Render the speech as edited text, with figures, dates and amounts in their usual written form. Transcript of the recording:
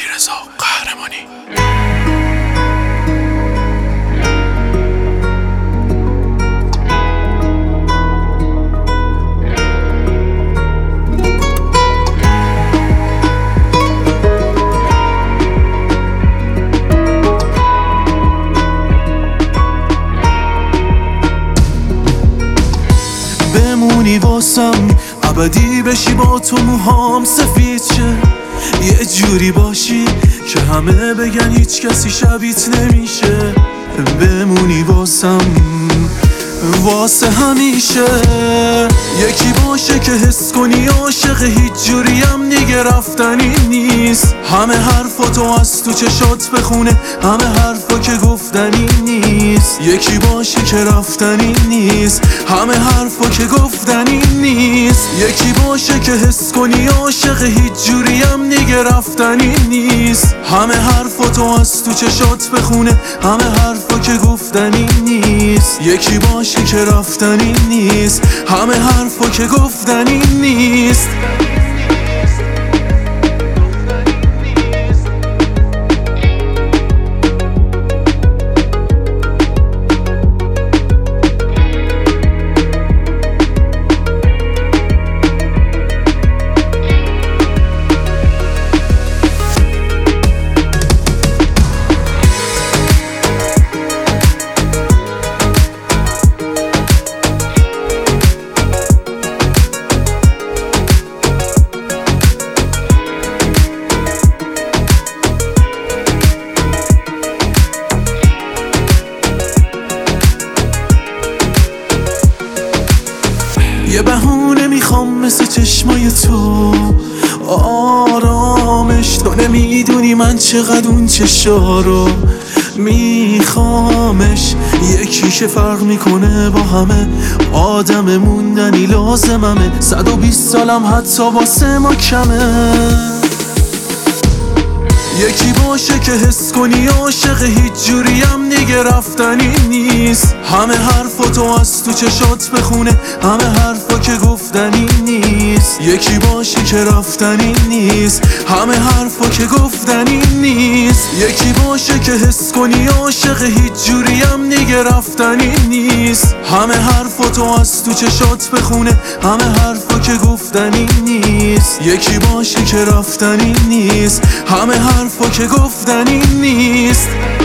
علیرضا قهرمانی. بمونی واسم ابدی بشی، با تو موهام سفید شه، یه جوری باشی که همه بگن هیچ کسی شبیت نمیشه. بمونی واسم واسه همیشه، یکی باشه که حس کنی عاشق، هیچ جوری هم دیگه رفتنی نیست. همه حرفاتو از تو چشات بخونه، همه حرفا که گفتنی نیست. یکی باشه که رفتنی نیست، همه حرفا که گفتنی نیست. یکی باشه که حس کنی عاشق، هیچ جوری هم دیگه رفتنی نیست. همه حرفاتو از تو چشات بخونه، همه حرفا که گفتنی نیست. یکی باشه که رفتنی نیست، همه حرفا که گفتنی نیست. یه بهونه میخوام مثل چشمای تو، آرامش تو نمیدونی من چقدر اون چشا رو میخوامش. یکی که فرق میکنه با همه، آدم موندنی لازممه. 120 سالم حتی واسه ما کمه. یکی باشه که حس کنی عاشق، هیچ جوری هم دیگه رفتنی نیست. همه حرفاتو از تو چشات بخونه، همه حرفا که گفتنی نیست. یکی باشه که رفتنی نیست، همه حرفا که گفتنی نیست. یکی باشه که حس کنی عاشق، هیچ جوری هم دیگه رفتنی نیست. همه حرفاتو از تو چشات بخونه، همه حرفا که گفتنی نیست. یکی باشه که رفتنی نیست، همه حرفا که گفتنی نیست.